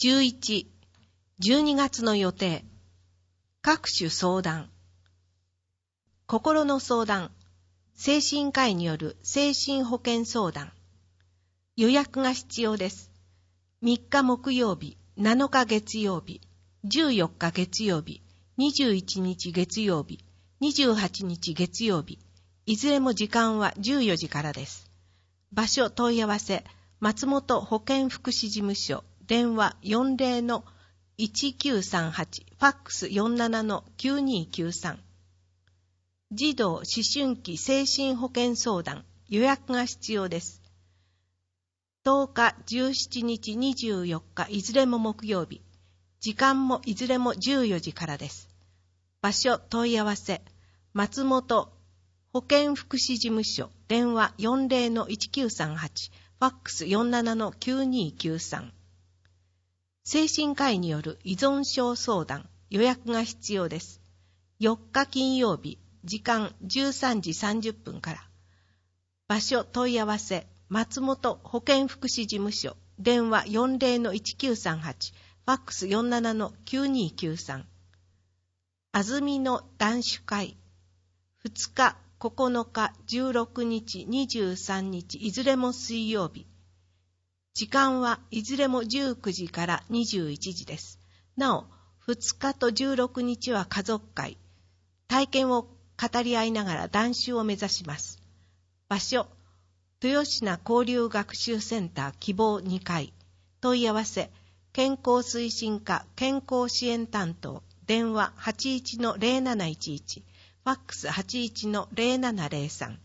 11、12月の予定。各種相談。心の相談。精神科医による精神保健相談。予約が必要です。3日木曜日、7日月曜日、14日月曜日、21日月曜日、28日月曜日。いずれも時間は14時からです。場所問い合わせ、松本保健福祉事務所、電話 40-1938、ファックス 47-9293。児童思春期精神保健相談、予約が必要です。10日、17日、24日、いずれも木曜日。時間もいずれも14時からです。場所問い合わせ、松本保健福祉事務所、電話 40-1938、ファックス 47-9293。精神科医による依存症相談、予約が必要です。4日金曜日、時間13時30分から。場所問い合わせ、松本保健福祉事務所、電話 40-1938、ファックス 47-9293。安曇野男子会、2日、9日、16日、23日、いずれも水曜日。時間はいずれも19時から21時です。なお、2日と16日は家族会。体験を語り合いながら談習を目指します。場所、豊品交流学習センター希望2階。問い合わせ、健康推進課健康支援担当、電話 81-0711、ファックス 81-0703。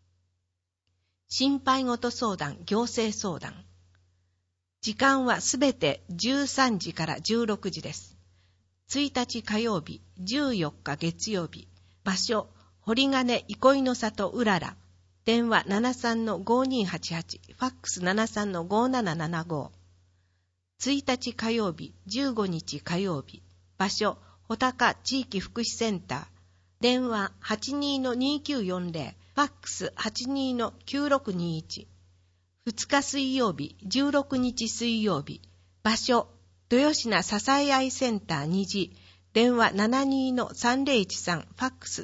心配事相談、行政相談。時間はすべて13時から16時です。1日火曜日、14日月曜日。場所、堀金憩いの里うらら。電話 73-5288、ファックス 73-5775。1日火曜日、15日火曜日。場所、穂高地域福祉センター。電話 82-2940、ファックス 82-9621。2日水曜日、16日水曜日。場所、豊品支え合いセンター2時。電話 72-3013、ファックス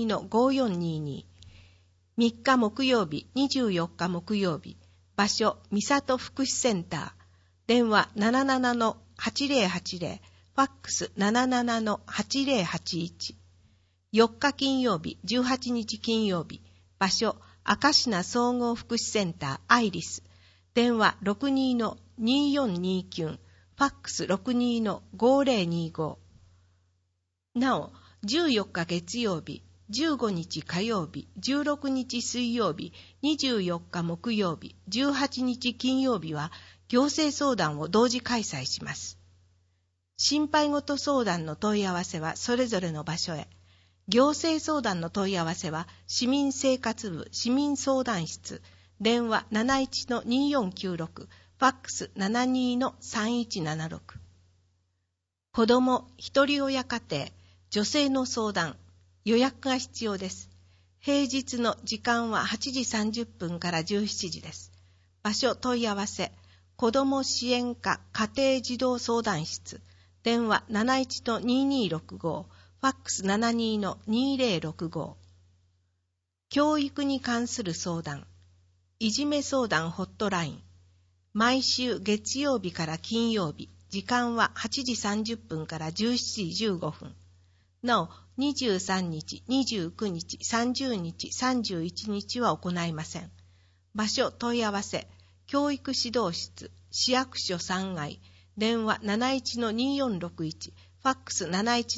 72-5422。3日木曜日、24日木曜日。場所、三里福祉センター。電話 77-8080、ファックス 77-8081。4日金曜日、18日金曜日。場所、明科総合福祉センターアイリス。電話 62-2429、ファックス 62-5025。なお、14日月曜日、15日火曜日、16日水曜日、24日木曜日、18日金曜日は行政相談を同時開催します。心配事相談の問い合わせはそれぞれの場所へ。行政相談の問い合わせは市民生活部市民相談室、電話 71-2496、ファックス 72-3176。子ども一人親家庭、女性の相談、予約が必要です。平日の時間は8時30分から17時です。場所問い合わせ、子ども支援課家庭児童相談室、電話 71-2265、ファックス 72-2065。教育に関する相談、いじめ相談ホットライン。毎週月曜日から金曜日、時間は8時30分から17時15分。なお、23日、29日、30日、31日は行いません。場所問い合わせ、教育指導室、市役所3階、電話 71-2461、ファックス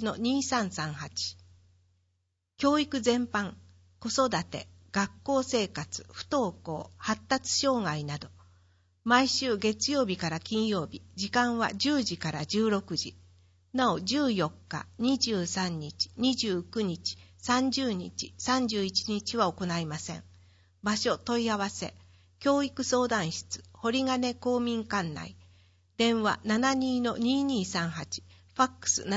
71-2338。教育全般、子育て、学校生活、不登校、発達障害など、毎週月曜日から金曜日、時間は10時から16時。なお、14日、23日、29日、30日、31日は行いません。場所問い合わせ、教育相談室、堀金公民館内、電話 72-2238、ファックス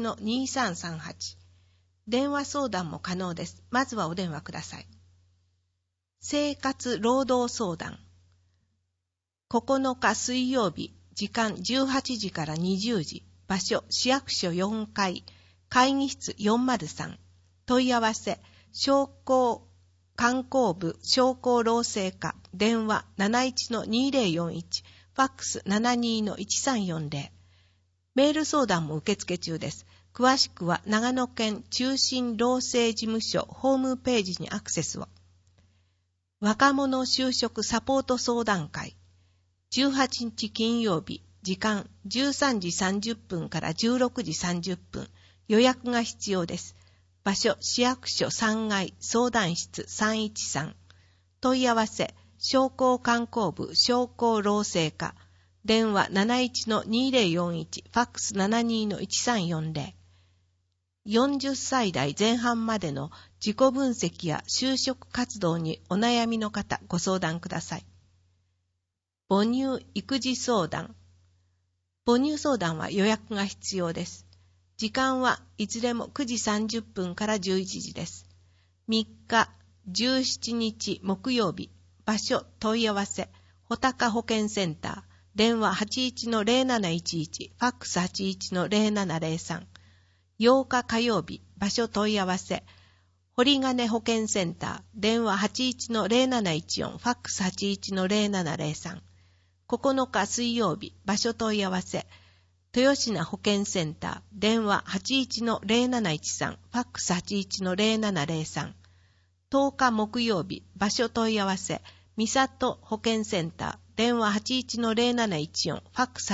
71-2338。電話相談も可能です。まずはお電話ください。生活労働相談。9日水曜日、 時間18時から20時。場所、市役所4階、会議室403。問い合わせ、商工観光部商工労政課、電話 71-2041、ファックス 72-1340。メール相談も受付中です。詳しくは長野県中心労政事務所ホームページにアクセスを。若者就職サポート相談会。18日金曜日、時間13時30分から16時30分。予約が必要です。場所、市役所3階、相談室313。問い合わせ、商工観光部商工労政課。電話 71-2041、ファックス 72-1340。40歳代前半までの自己分析や就職活動にお悩みの方、ご相談ください。母乳育児相談。母乳相談は予約が必要です。時間はいずれも9時30分から11時です。3日17日木曜日。場所問い合わせ、穂高保健センター。電話 81-0711、ファックス 81-0703。8日火曜日、場所問い合わせ、堀金保健センター、電話 81-0714、ファックス 81-0703。9日水曜日、場所問い合わせ、豊品保健センター、電話 81-0713、ファックス 81-0703。10日木曜日、場所問い合わせ、三里保健センター、電話 81-0714、ファックス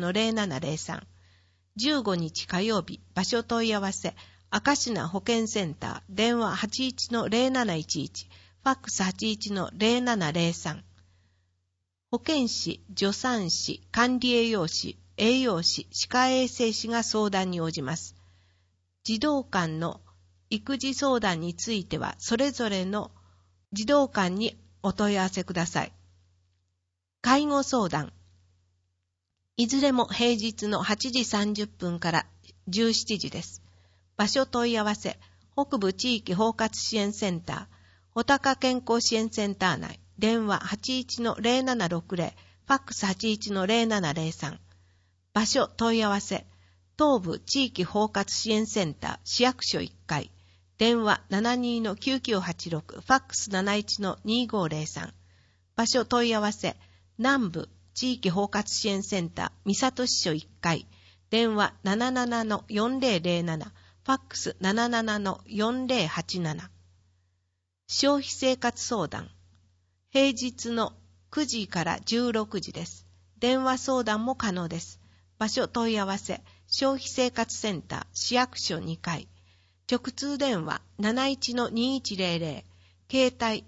81-0703。15日火曜日、場所問い合わせ、赤品保健センター、電話 81-0711、ファックス 81-0703。保健師、助産師、管理栄養士、栄養士、歯科衛生士が相談に応じます。児童館の育児相談については、それぞれの児童館にお問い合わせください。介護相談。いずれも平日の8時30分から17時です。場所問い合わせ、北部地域包括支援センター、穂高健康支援センター内、電話 81-0760、ファックス 81-0703。場所問い合わせ、東部地域包括支援センター、市役所1階、電話 72-9986、ファックス 71-2503。場所問い合わせ、南部地域包括支援センター、三郷支所1階、電話 77-4007、ファックス 77-4087。消費生活相談。平日の9時から16時です。電話相談も可能です。場所問い合わせ、消費生活センター、市役所2階。直通電話 71-2100、携帯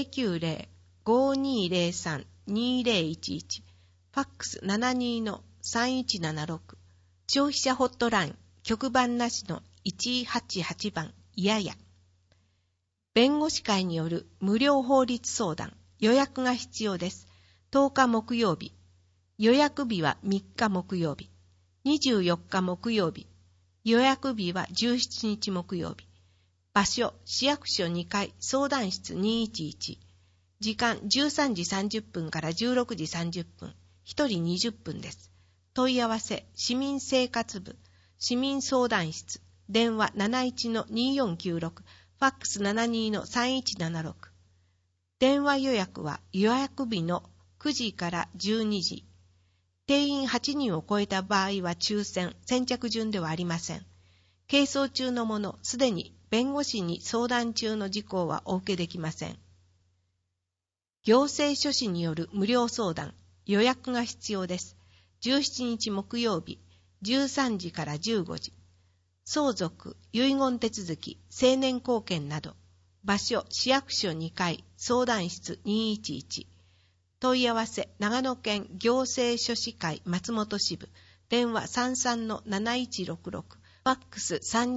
090-5203-2011、ファックス 72-3176。消費者ホットライン、局番なしの188番、いやや。弁護士会による無料法律相談、予約が必要です。10日木曜日。予約日は3日木曜日。24日木曜日。予約日は17日木曜日。場所、市役所2階、相談室211。時間13時30分から16時30分。1人20分です。問い合わせ、市民生活部、市民相談室、電話 71-2496、ファックス 72-3176。電話予約は予約日の9時から12時。定員8人を超えた場合は抽選、先着順ではありません。係争中のもの、すでに弁護士に相談中の事項はお受けできません。行政書士による無料相談、予約が必要です。17日木曜日、13時から15時。相続、遺言手続き、成年後見など。場所、市役所2階、相談室211。問い合わせ、長野県行政書士会松本支部。電話 33-7166。ファックス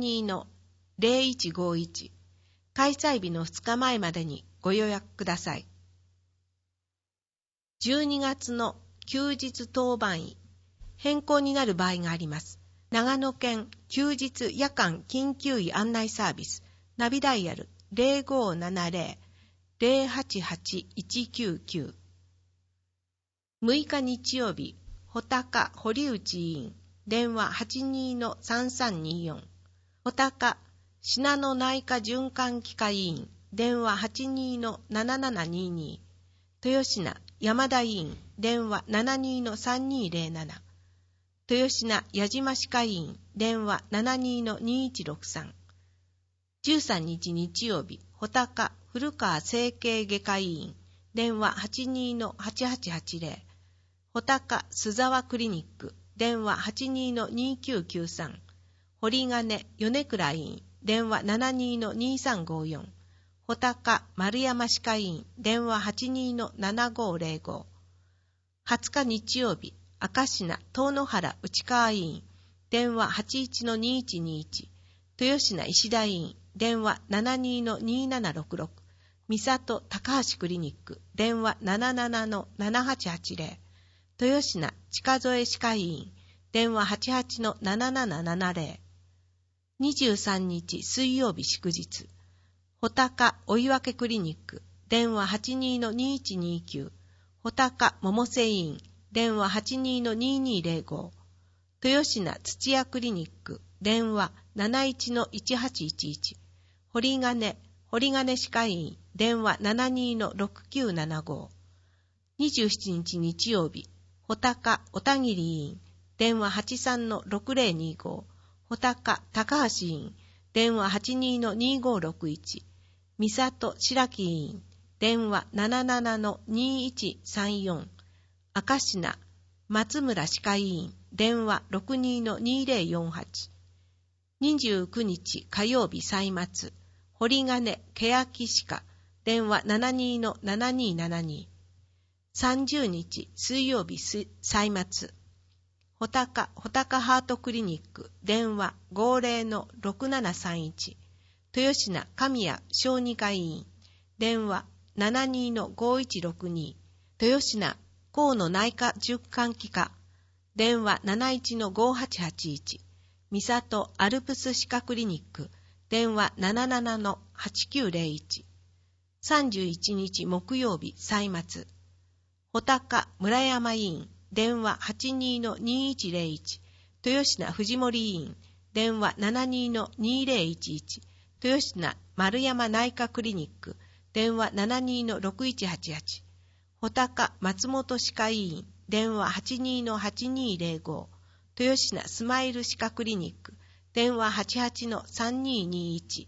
32-0151。開催日の2日前までにご予約ください。12月の休日当番医、変更になる場合があります。長野県休日夜間緊急医案内サービス、ナビダイヤル 0570-088-199。6日日曜日、 穂高堀内委員、電話 82-3324。穂高信濃内科循環器科委員、電話 82-7722。豊品山田委員、電話 72-3207。豊品矢島歯科医院、電話 72-2163。13日日曜日、穂高古川整形外科医院、電話 82-8880。穂高須沢クリニック、電話 82-2993。堀金米倉医院、電話 72-2354。穂高丸山歯科医院、電話 82-7505。20日日曜日、明品遠野原内川医院、電話 81-2121。豊品石田医院、電話 72-2766。三郷高橋クリニック、電話 77-7880。豊品近添歯科医院、電話 88-7770。23日水曜日祝日、穂高追分クリニック、電話 82-2129。穂高百瀬医院、電話 82-2205。豊品土屋クリニック、電話 71-1811。堀金歯科医院、電話 72-6975。27日日曜日、穂高小田切医院、電話 83-6025。穂高高橋医院、電話 82-2561。三郷白木医院、電話 77-2134。明品松村歯科医院、電話 62-2048。29日火曜日歳末、堀金欅歯科、電話 72-7272。30日水曜日歳末、穂高ハートクリニック、電話 50-6731。豊品神谷小児科医院、電話 72-5162。豊品河野内科循環器科、電話 71-5881。三郷アルプス歯科クリニック、電話 77-8901。31日木曜日歳末、穂高村山医院、電話 82-2101。豊品藤森医院、電話 72-2011。豊品丸山内科クリニック、電話 72-6188。穂高松本歯科医院、電話 82-8205。豊品スマイル歯科クリニック、電話 88-3221。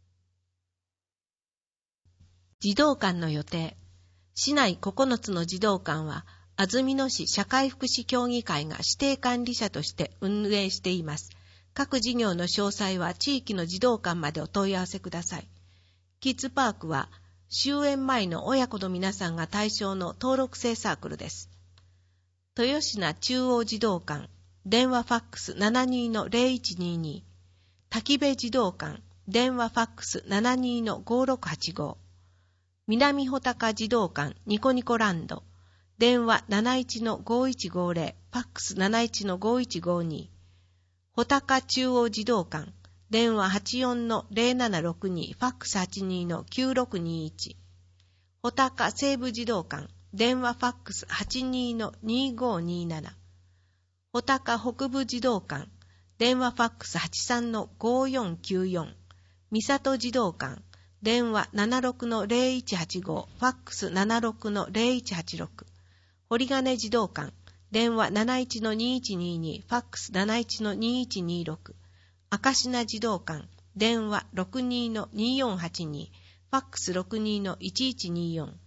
児童館の予定。市内9つの児童館は、安曇野市社会福祉協議会が指定管理者として運営しています。各事業の詳細は地域の児童館までお問い合わせください。キッズパークは、終園前の親子の皆さんが対象の登録制サークルです。豊品中央児童館、電話ファックス 72-0122。滝部児童館、電話ファックス 72-5685。南穂高児童館ニコニコランド、電話 71-5150、ファックス 71-5152。穂高中央児童館、電話 84-0762、ファックス 82-9621。穂高西部児童館、電話ファックス 82-2527。穂高北部児童館、電話ファックス 83-5494。三郷児童館、電話 76-0185、ファックス 76-0186。堀金児童館、電話 71-2122、ファックス 71-2126。明品児童館、電話 62-2482、ファックス 62-1124。